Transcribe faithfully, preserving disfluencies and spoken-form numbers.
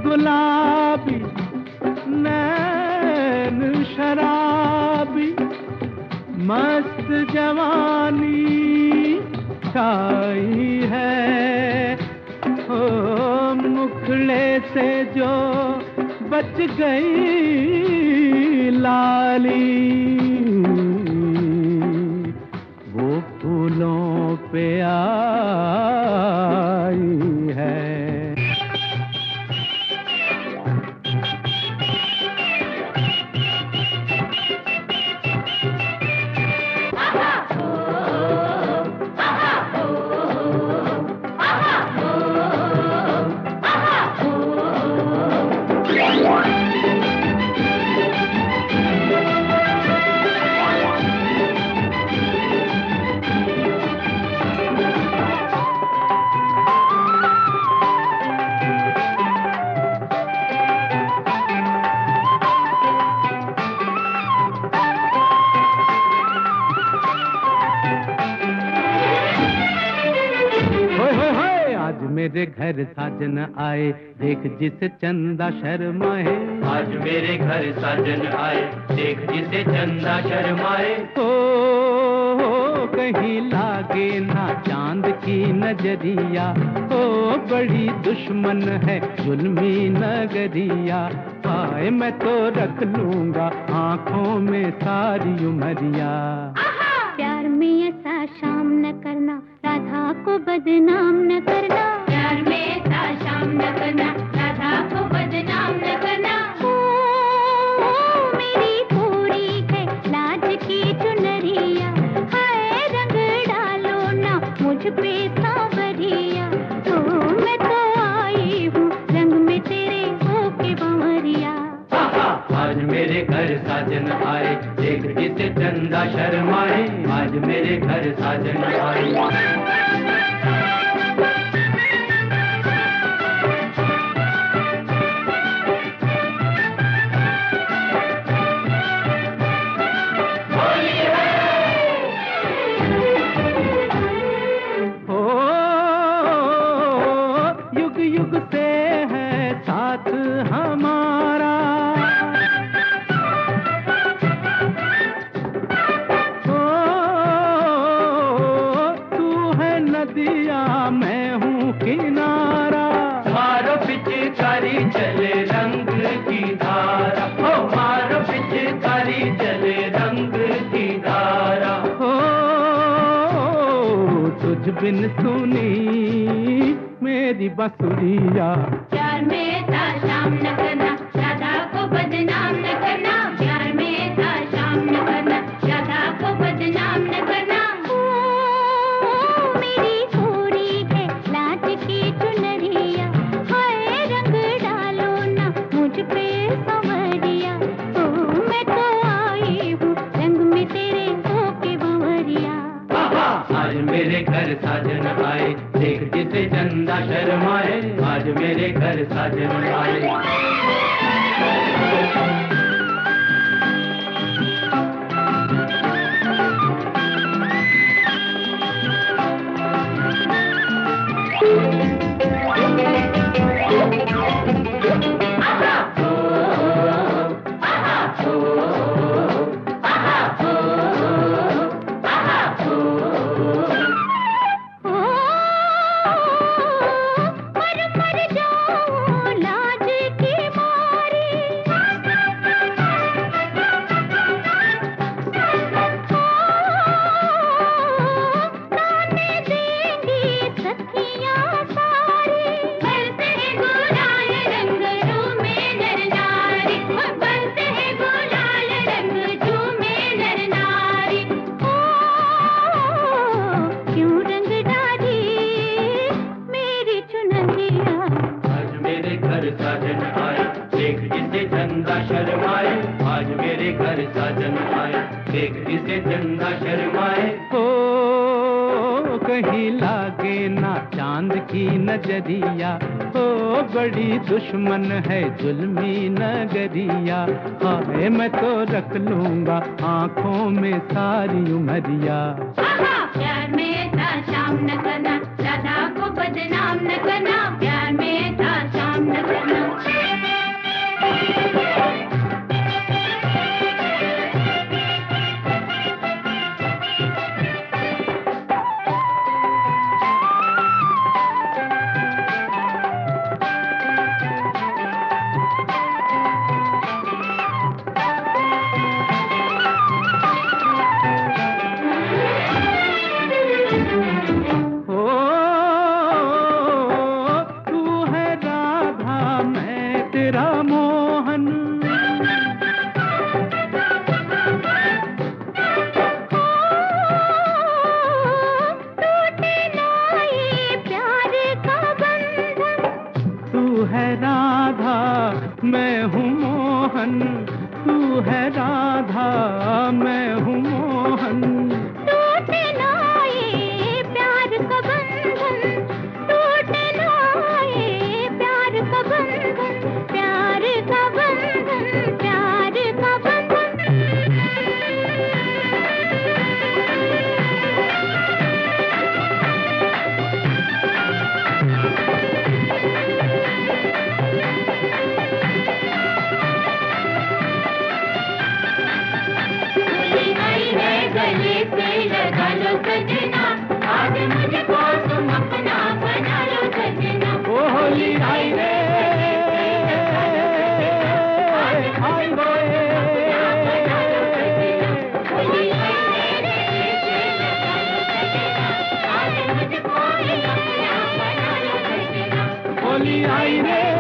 गुलाबी नैन शराबी, मस्त जवानी छाई है। ओ मुखड़े से जो बच गई लाली, वो फूलों पे आई है। मेरे घर साजन आए, देख जिसे चंदा शर्माए। आज मेरे घर साजन आए, देख जिसे चंदा शर्माए। ओ, ओ कहीं लागे ना चांद की नजरिया, ओ बड़ी दुश्मन है जुल्मी नगरिया। आए मैं तो रख लूंगा आंखों में सारी उमरिया। प्यार में ऐसा शाम न करना, राधा को बदनाम न करना। प्यार में ऐसा शाम न करना, राधा को बदनाम न करना। ओ, ओ मेरी पूरी है लाज की चुनरिया, हाय रंग डालो ना मुझ पे सांवरिया। ओ मैं तो आई हूँ रंग में तेरे होके बंवरिया। आज मेरे घर साजन आए, देख जिसे चंदा शर्माए। आज मेरे घर साजन आए। ओ युग युग से है साथ हमारा, नदिया मैं हूँ किनारा। मारो पिचकारी चले रंग की धारा, ओ मारो पिचकारी चले रंग की धारा। ओ तुझ बिन सुनी मेरी बसुरिया। प्यार में था शाम न करना, राधा को बदनाम न करना। प्यार में था शाम न करना, राधा को बदनाम न करना। मेरे घर साजन आए, देख जिसे चंदा शर्माए। आज मेरे घर साजन आए। साजन आए, देख जिसे चंदा शर्माए। आज मेरे घर साजन आए, देख जिसे चंदा शर्माए। ओ कहीं लागे ना चांद की नजरिया, ओ बड़ी दुश्मन है जुल्मी नगरिया। हाय मैं तो रख लूंगा आंखों में सारी उमरिया। प्यार में था शाम न करना, राधा को बदनाम न करना। प्यार में था शाम न करना। है राधा मैं हूँ मोहन, तू है राधा मैं हूँ मोहन। टूटे ना ये प्यार का बंधन, टूटे ना ये प्यार का बंधन, प्यार का बंधन, प्यार का बंधन। गले से लगा लो सजना, आज मुझको तुम अपना बना लो सजना। ओ होली आई रे आई रे, होली आई रे गले से लगा लो सजना, आज मुझको अपना बना लो सजना। होली आई रे।